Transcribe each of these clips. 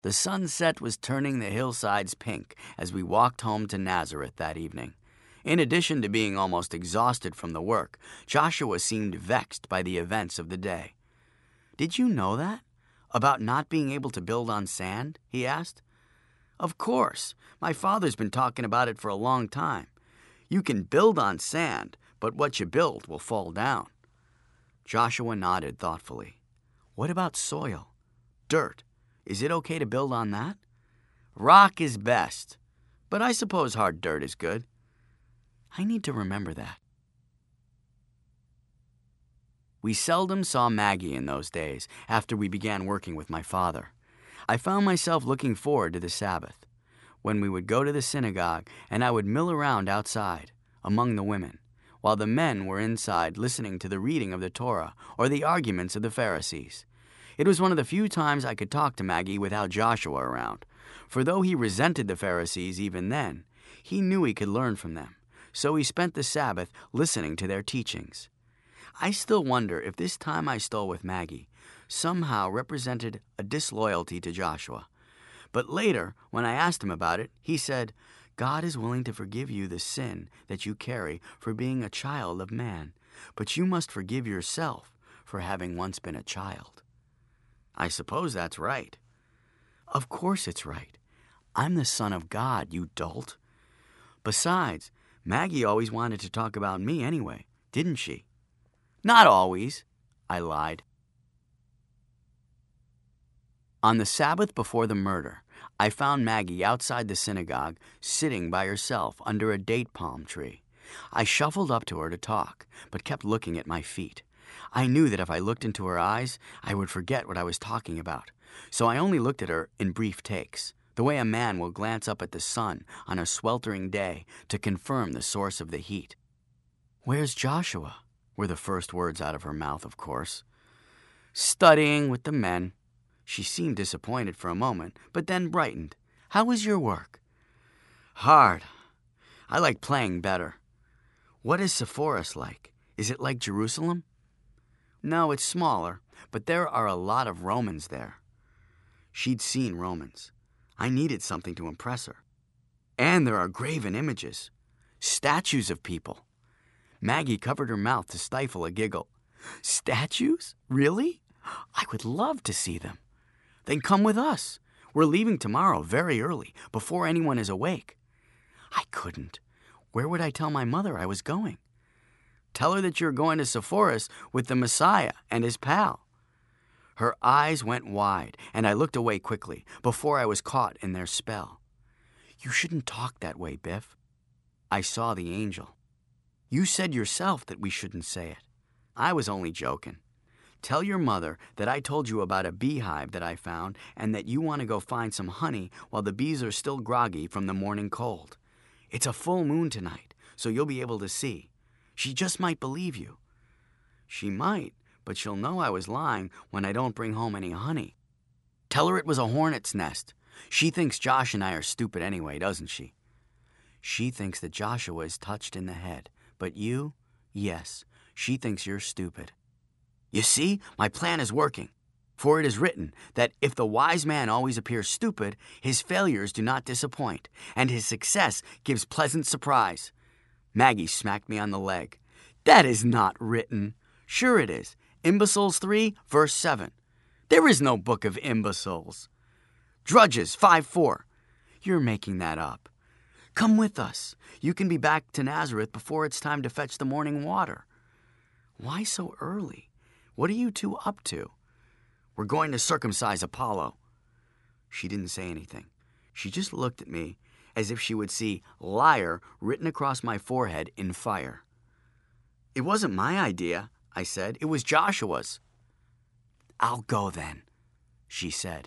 The sunset was turning the hillsides pink as we walked home to Nazareth that evening. In addition to being almost exhausted from the work, Joshua seemed vexed by the events of the day. "Did you know that? About not being able to build on sand?" he asked. "Of course. My father's been talking about it for a long time. You can build on sand, but what you build will fall down." Joshua nodded thoughtfully. "What about soil? Dirt? Is it okay to build on that?" "Rock is best, but I suppose hard dirt is good." I need to remember that. We seldom saw Maggie in those days after we began working with my father. I found myself looking forward to the Sabbath, when we would go to the synagogue and I would mill around outside, among the women, while the men were inside listening to the reading of the Torah or the arguments of the Pharisees. It was one of the few times I could talk to Maggie without Joshua around, for though he resented the Pharisees even then, he knew he could learn from them, so he spent the Sabbath listening to their teachings. I still wonder if this time I stole with Maggie somehow represented a disloyalty to Joshua. But later, when I asked him about it, he said, "God is willing to forgive you the sin that you carry for being a child of man, but you must forgive yourself for having once been a child." I suppose that's right. Of course it's right. I'm the son of God, you dolt. Besides, Maggie always wanted to talk about me anyway, didn't she? Not always, I lied. On the Sabbath before the murder, I found Maggie outside the synagogue, sitting by herself under a date palm tree. I shuffled up to her to talk, but kept looking at my feet. I knew that if I looked into her eyes, I would forget what I was talking about, so I only looked at her in brief takes, the way a man will glance up at the sun on a sweltering day to confirm the source of the heat. "Where's Joshua?" were the first words out of her mouth, of course. "Studying with the men." She seemed disappointed for a moment, but then brightened. "How was your work?" "Hard. I like playing better." "What is Sepphoris like? Is it like Jerusalem?" "No, it's smaller, but there are a lot of Romans there." She'd seen Romans. I needed something to impress her. "And there are graven images. Statues of people." Maggie covered her mouth to stifle a giggle. "Statues? Really? I would love to see them." "Then come with us. We're leaving tomorrow very early, before anyone is awake." I couldn't. Where would I tell my mother I was going? "Tell her that you're going to Sepphoris with the Messiah and his pal." Her eyes went wide, and I looked away quickly, before I was caught in their spell. "You shouldn't talk that way, Biff." I saw the angel. "You said yourself that we shouldn't say it." I was only joking. "Tell your mother that I told you about a beehive that I found and that you want to go find some honey while the bees are still groggy from the morning cold. It's a full moon tonight, so you'll be able to see. She just might believe you." "She might, but she'll know I was lying when I don't bring home any honey." "Tell her it was a hornet's nest. She thinks Josh and I are stupid anyway, doesn't she?" "She thinks that Joshua is touched in the head, but you, yes, she thinks you're stupid." "You see, my plan is working. For it is written that if the wise man always appears stupid, his failures do not disappoint, and his success gives pleasant surprise." Maggie smacked me on the leg. "That is not written." "Sure it is. Imbeciles 3, verse 7. There is no book of imbeciles." Drudges 5:4. "You're making that up." "Come with us. You can be back to Nazareth before it's time to fetch the morning water." "Why so early? What are you two up to?" "We're going to circumcise Apollo." She didn't say anything. She just looked at me as if she would see "liar" written across my forehead in fire. "It wasn't my idea," I said. "It was Joshua's." "I'll go then," she said.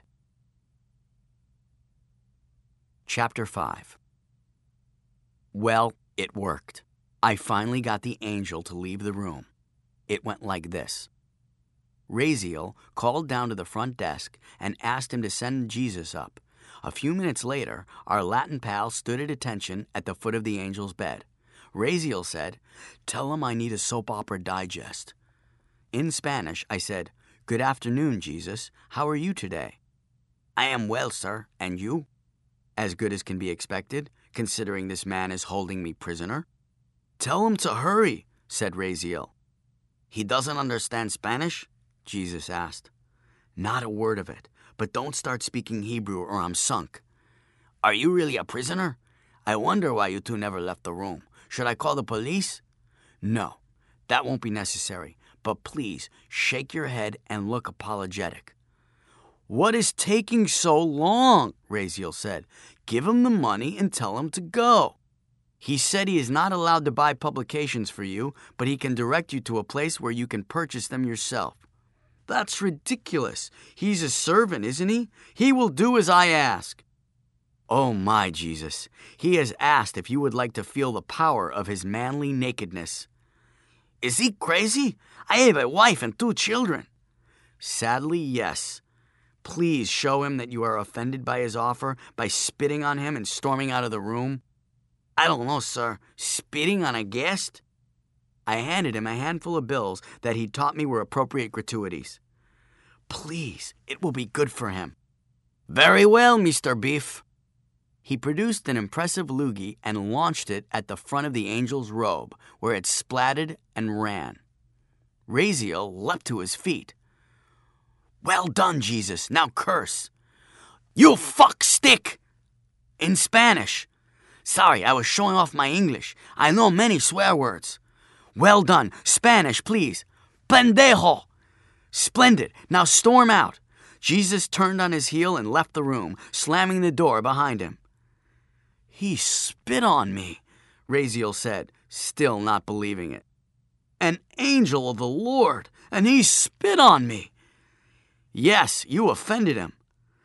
Chapter 5. Well, it worked. I finally got the angel to leave the room. It went like this. Raziel called down to the front desk and asked him to send Jesus up. A few minutes later, our Latin pal stood at attention at the foot of the angel's bed. Raziel said, "Tell him I need a soap opera digest." In Spanish, I said, "Good afternoon, Jesus. How are you today?" I am well, sir. And you? As good as can be expected, considering this man is holding me prisoner. Tell him to hurry, said Raziel. He doesn't understand Spanish? Jesus asked. Not a word of it, but don't start speaking Hebrew or I'm sunk. Are you really a prisoner? I wonder why you two never left the room. Should I call the police? No, that won't be necessary, but please shake your head and look apologetic. What is taking so long? Raziel said. Give him the money and tell him to go. He said he is not allowed to buy publications for you, but he can direct you to a place where you can purchase them yourself. That's ridiculous. He's a servant, isn't he? He will do as I ask. Oh my Jesus, he has asked if you would like to feel the power of his manly nakedness. Is he crazy? I have a wife and 2 children. Sadly, yes. Please show him that you are offended by his offer by spitting on him and storming out of the room. I don't know, sir. Spitting on a guest? I handed him a handful of bills that he taught me were appropriate gratuities. Please, it will be good for him. Very well, Mr. Beef. He produced an impressive loogie and launched it at the front of the angel's robe, where it splatted and ran. Raziel leapt to his feet. Well done, Jesus. Now curse. You fuck stick! In Spanish. Sorry, I was showing off my English. I know many swear words. Well done. Spanish, please. Pendejo! Splendid. Now storm out. Jesus turned on his heel and left the room, slamming the door behind him. He spit on me, Raziel said, still not believing it. An angel of the Lord, and he spit on me. Yes, you offended him.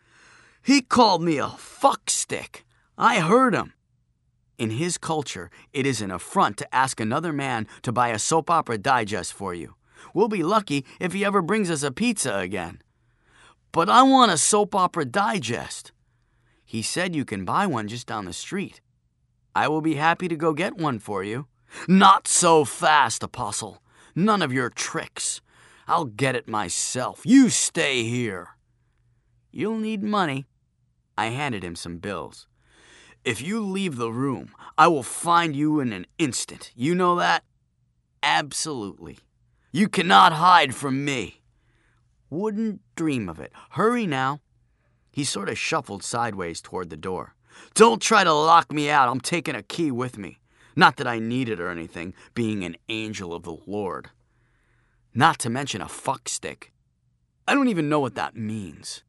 He called me a fuckstick. I heard him. In his culture, it is an affront to ask another man to buy a soap opera digest for you. We'll be lucky if he ever brings us a pizza again. But I want a soap opera digest. He said you can buy one just down the street. I will be happy to go get one for you. Not so fast, Apostle. None of your tricks. I'll get it myself. You stay here. You'll need money. I handed him some bills. If you leave the room, I will find you in an instant. You know that? Absolutely. You cannot hide from me. Wouldn't dream of it. Hurry now. He sort of shuffled sideways toward the door. Don't try to lock me out. I'm taking a key with me. Not that I need it or anything, being an angel of the Lord. Not to mention a fuckstick. I don't even know what that means.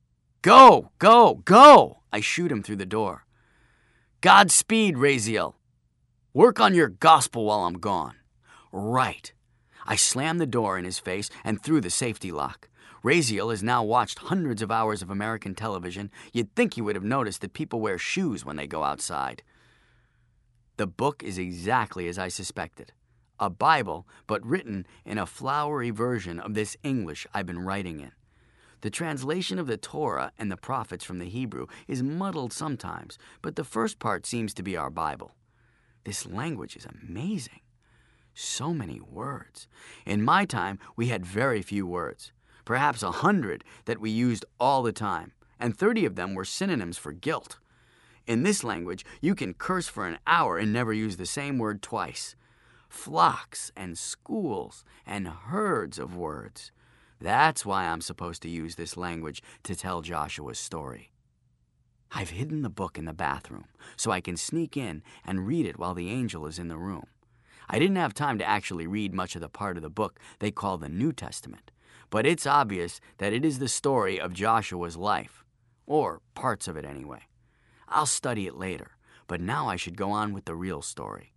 Go, go, go! I shoot him through the door. Godspeed, Raziel. Work on your gospel while I'm gone. Right. I slammed the door in his face and threw the safety lock. Raziel has now watched hundreds of hours of American television. You'd think he would have noticed that people wear shoes when they go outside. The book is exactly as I suspected. A Bible, but written in a flowery version of this English I've been writing in. The translation of the Torah and the prophets from the Hebrew is muddled sometimes, but the first part seems to be our Bible. This language is amazing. So many words. In my time, we had very few words. Perhaps 100 that we used all the time, and 30 of them were synonyms for guilt. In this language, you can curse for an hour and never use the same word twice. Flocks and schools and herds of words. That's why I'm supposed to use this language to tell Joshua's story. I've hidden the book in the bathroom so I can sneak in and read it while the angel is in the room. I didn't have time to actually read much of the part of the book they call the New Testament, but it's obvious that it is the story of Joshua's life, or parts of it anyway. I'll study it later, but now I should go on with the real story.